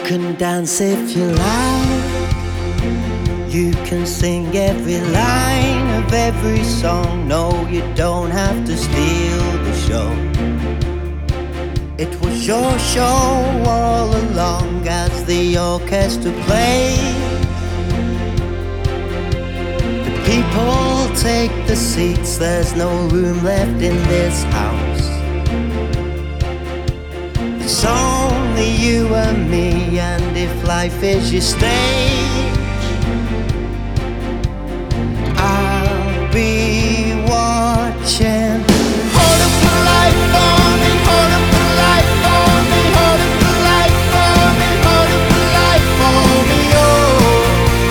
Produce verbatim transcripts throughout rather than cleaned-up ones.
can dance if you like. You can sing every line of every song. No, you don't have to steal the show. It was your show all along as the orchestra played. The people take the seats, there's no room left in this house. It's only you and me, and if life is your stage, I'll be watching. Hold up the light for me, hold up the light for me, hold up the light for me, hold up the light for me, oh.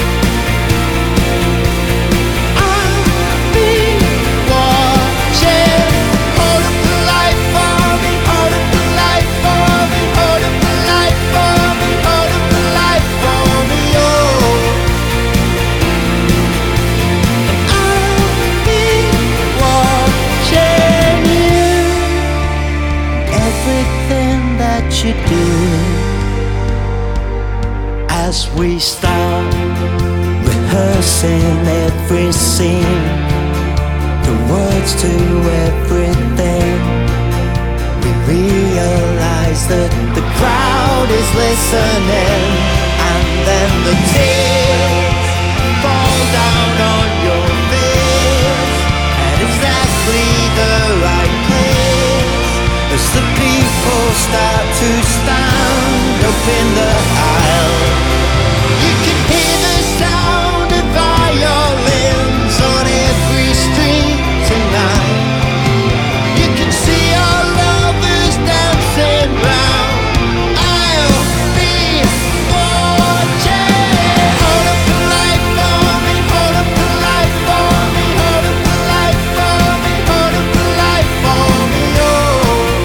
I'll be watching. Hold up the light for me, hold up the light for me, hold up the light for me, hold up the light for me, oh. Everything that you do as we start rehearsing every scene, the words to everything. We realize that the crowd is listening, and then the tears fall down on your face at exactly the right place. As the people start to stand up in the aisle, you can hear the sound of violins on every street tonight. You can see our lovers dancing round. I'll be watching. Hold up the light for me, hold up the light for me, hold up the light for me, hold up the light for me, oh.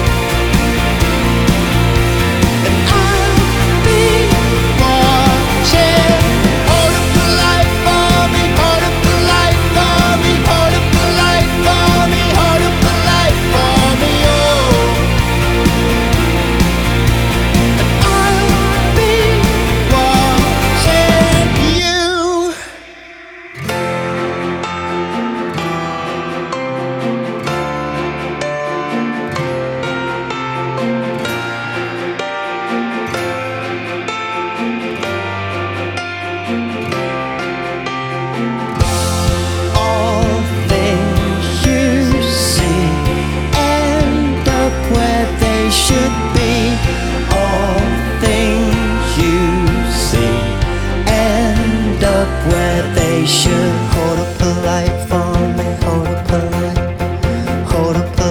Should be all things you see end up where they should. Hold up the light for me, hold up the light, hold up the